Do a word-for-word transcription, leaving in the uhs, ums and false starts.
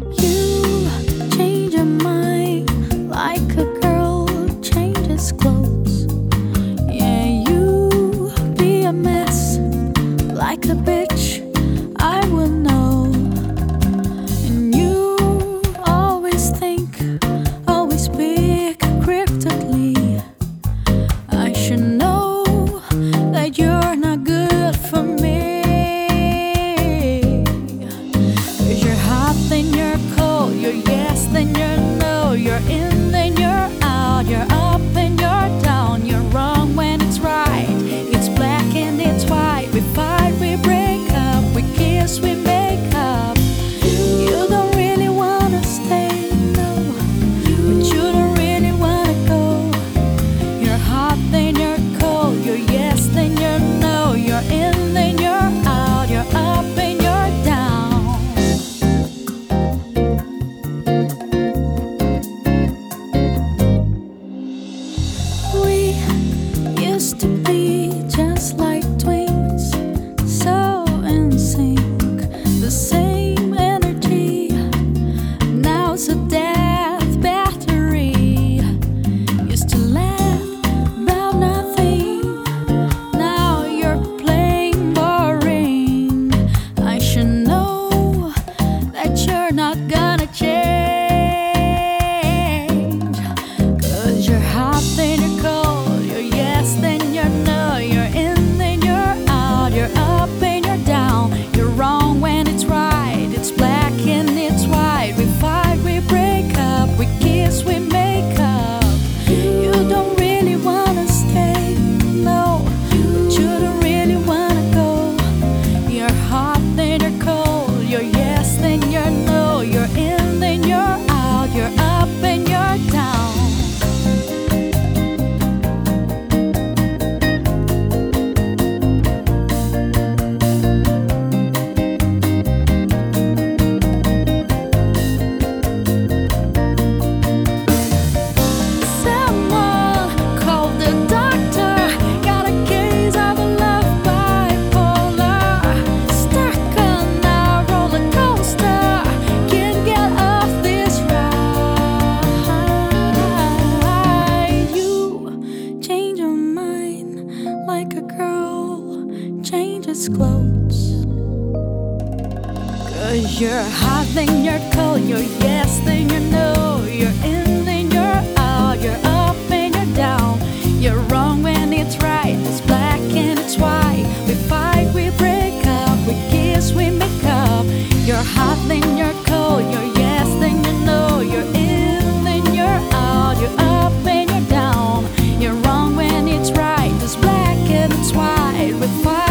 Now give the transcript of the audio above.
You change your mind like a girl changes clothes. Yeah, you be a mess like a bitch, I will know. And you always think, always speak cryptically. I should know that you're not good for me. Cause you're hot, then you're cold, you're yes, then you're no, you're in, then you're out, you're up and you're down, you're wrong when it's right, it's black and it's white, we fight, we break up, we kiss, we make up. You don't really wanna stay, no, but you don't really wanna go. You're hot, then you're cold, you're yes, then you're no, you're in, then you're out, you're up and you're down. We used to be just like twins, so in sync, the same energy. Now it's a death battery. Used to laugh about nothing, now you're playing boring. I should know that you're not gonna change. Cause you're hot, then you're cold, you're yes, then you're no, you're in, then you're out, you're up and you're down, you're wrong when it's right, it's black and it's white, we fight, we break up, we kiss, we make up. You don't really wanna stay, no, but you don't really wanna go. You're hot, then you're cold, you're yes, then you're no, you're in, then you're out, you're up and you're down. Someone call the doctor, got a case of love bipolar. Stuck on a roller coaster, can't get off this ride. You change your mind like a girl changes clothes. Cause you're hot, then you're cold, you're yes, then you're no, you're in, then you're out, you're up and you're down, you're wrong when it's right, it's black and it's white, we fight, we break up, we kiss, we make up. You're hot, then you're cold, you're yes, then you know, you're in, then you're out, you're up and you're down, you're wrong when it's right, it's black and it's white, we fight.